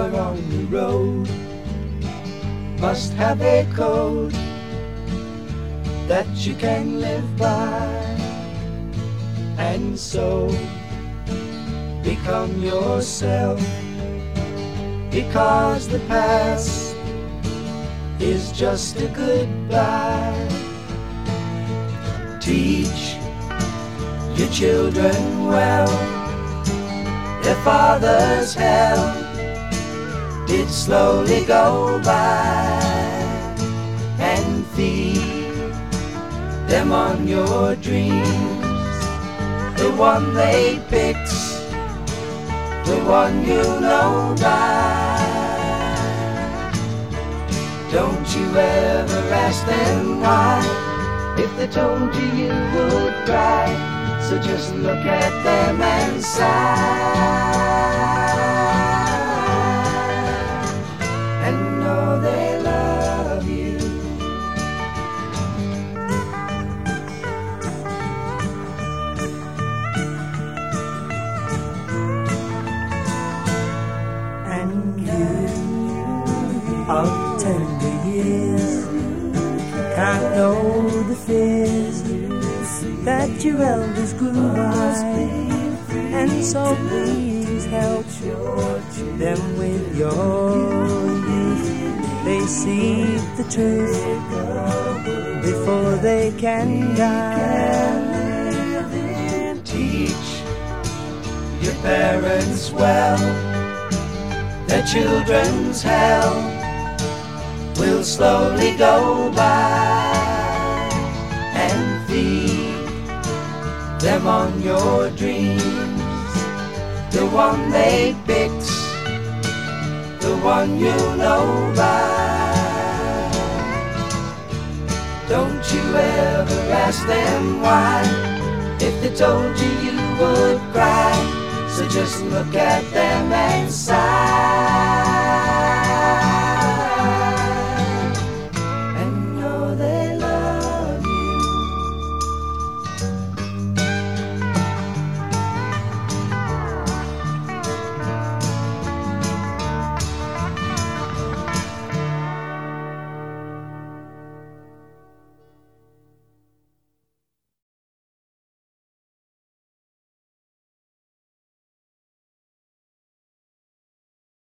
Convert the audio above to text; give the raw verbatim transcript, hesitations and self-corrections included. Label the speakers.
Speaker 1: are on the road must have a code that you can live by, and so become yourself, because the past is just a goodbye. Teach your children well, their father's hell did slowly go by, and feed them on your dreams, the one they picked, the one you know by. Don't you ever ask them why, if they told you you would cry. So just look at them and sigh, and know they love you. And you of tender years can't know the fears that your elders grew by, and so please help them with your youth. They see the truth before they can die. Teach your parents well, their children's hell will slowly go by, and feed them on your dreams, the one they picked, the one you know by. Don't you ever ask them why, if they told you you would cry. So just look at them and sigh.